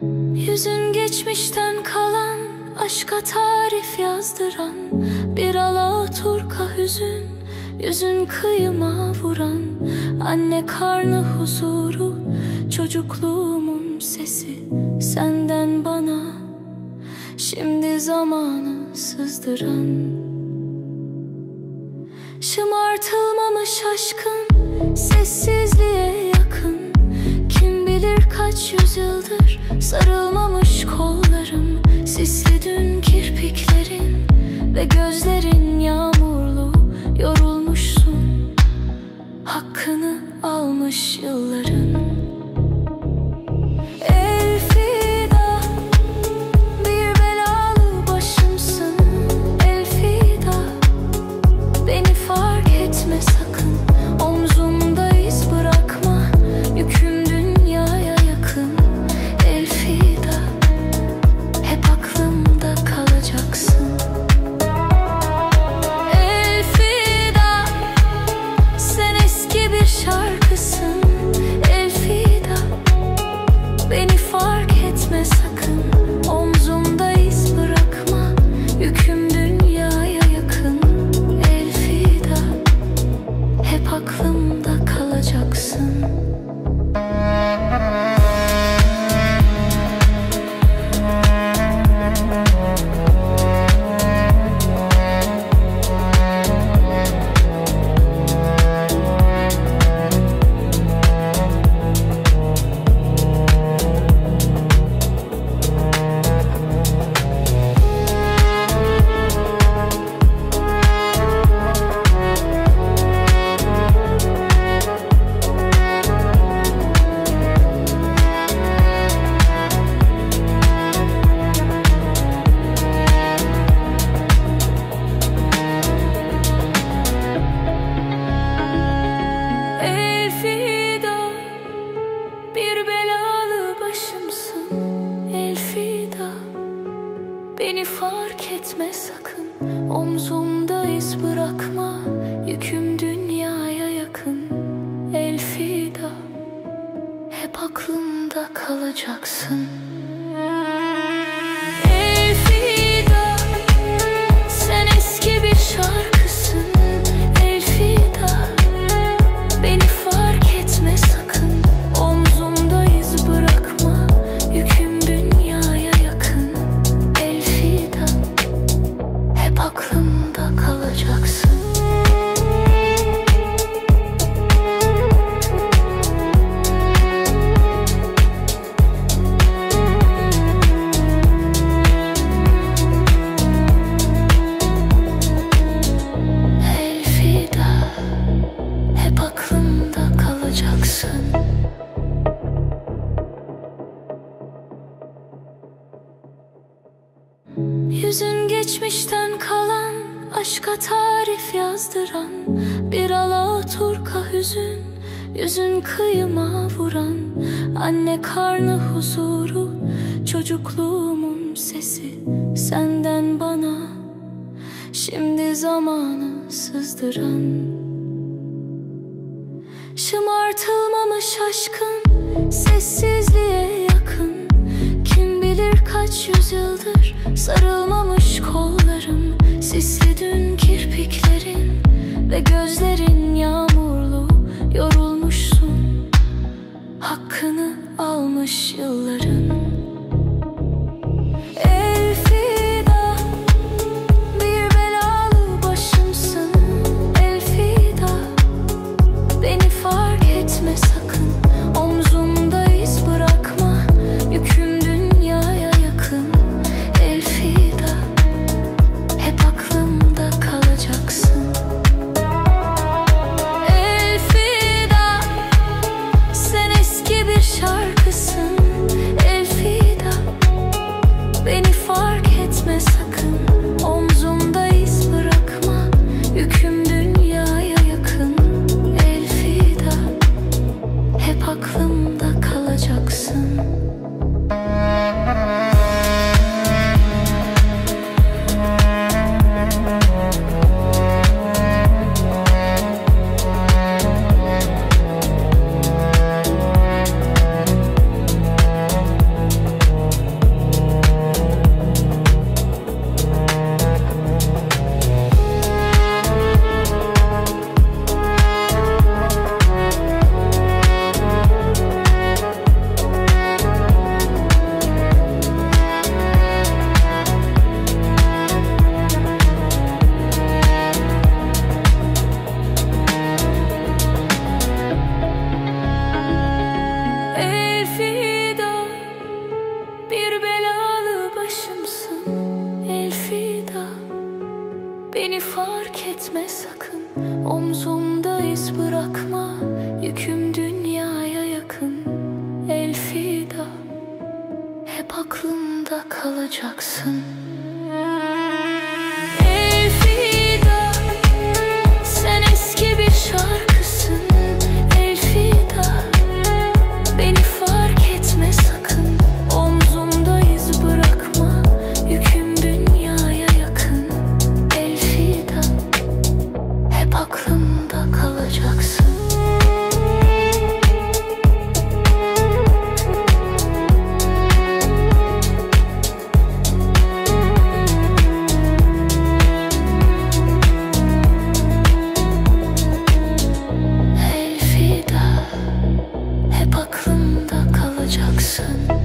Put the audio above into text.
Yüzün geçmişten kalan, aşka tarif yazdıran bir alaturka hüzün. Yüzün kıyıma vuran, anne karnı huzuru, çocukluğumun sesi senden bana. Şimdi zamanı sızdıran, şımartılmamış aşkın sessizliğe yakın. Kim bilir kaç yüzyıldır sarılmamış kollarım. Sisli dün kirpiklerin ve gözlerin yağmurlu. Yorulmuşsun, hakkını almış yılların. Elfida, bir belalı başımsın. Elfida, beni fark etme sakın. Omzumda iz bırakma, yüküm dünyaya yakın. Elfida, hep aklımda kalacaksın. Elfida, sen eski bir şarkısın. Elfida, beni fark etme sakın. Omzumda iz bırakma, yüküm dünyaya yakın. Elfida, hep aklımda kalacaksın. Bir belalı başımsın. Elfida, beni fark etme sakın. Omzumda iz bırakma, yüküm dünyaya yakın. Elfida, hep aklımda kalacaksın. Elfida, sen eski bir şarkısın. Elfida, beni fark etme sakın. Omzumda iz bırakma, yüküm dünyaya yakın. Elfida, hep aklımda kalacaksın. Elfida, hep aklımda kalacaksın. Yüzün geçmişten kalan, aşka tarif yazdıran bir alaturka hüzün. Yüzün kıyıma vuran, anne karnı huzuru, çocukluğumun sesi senden bana. Şimdi zamanı sızdıran, şımartılmamış aşkın sessizliğe yakın. Kim bilir kaç yüzyıldır sarılmamış kollarım. Sisli dün kirpiklerin ve gözlerin yağmurlu. Yorulmuşsun, hakkını almış yılların. Elfida, bir belalı başımsın. Elfida, beni fark etme sakın. Omzumda iz bırakma, yüküm dünyaya yakın. Elfida, hep aklımda kalacaksın. Elfida, hep aklımda kalacaksın. Elfida, sen eski bir şarkısın. Elfida, beni fark etme sakın. Omzumda iz bırakma, yüküm dünyaya yakın. Elfida, hep aklımda kalacaksın. Elfida, hep aklımda kalacaksın.